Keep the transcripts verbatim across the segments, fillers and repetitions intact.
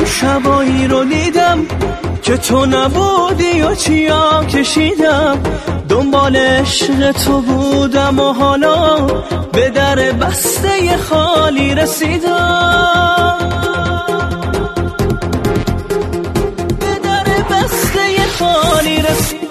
شبایی رو دیدم که تو نبودی و چیا کشیدم، دنبال عشق تو بودم و حالا به در بسته خالی رسیدم، به در بسته خالی رسیدم.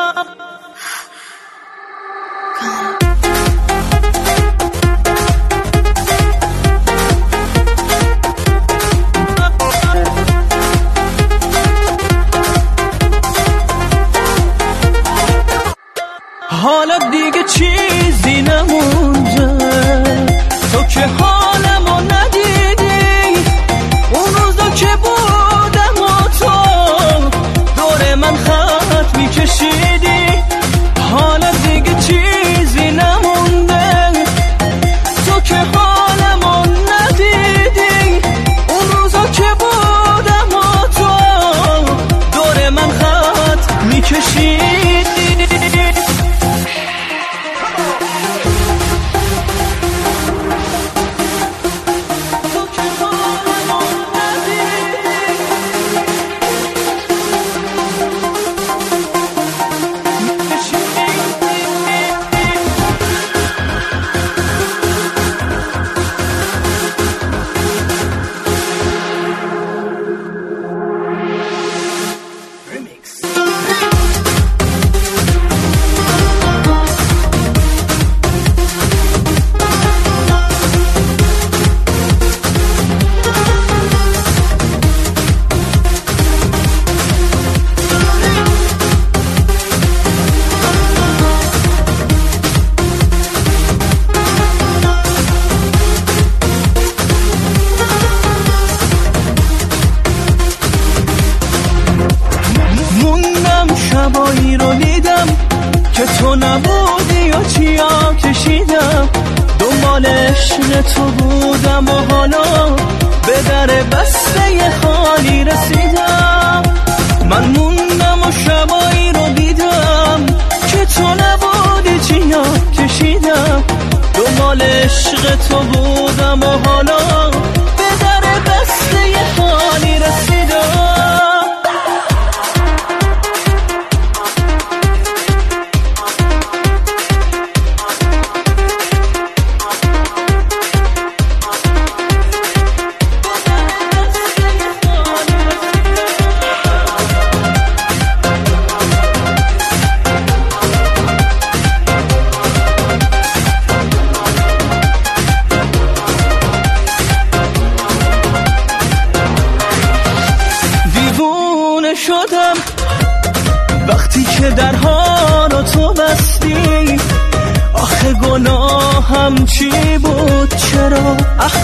حالا دیگه چیزی نمونده، تو که حالمو ندیدی، اون روزا که بودم و تو دور من خط میکشیدی. حالا دیگه چیزی نمونده، تو که حالمو ندیدی، اون روزا که بودم و تو دور من خط میکشیدی. شبایی رو دیدم که تو نبودی و چیا کشیدم، دنبال عشق تو بودم و حالا به در بسته خالی رسیدم. من موندم و شبایی رو دیدم که تو نبودی چیا کشیدم، دنبال عشق تو بودم و حالا به در بسته خالی رسیدم. شدم وقتی که درها رو تو بستی، آخه گناهم چی بود؟ چرا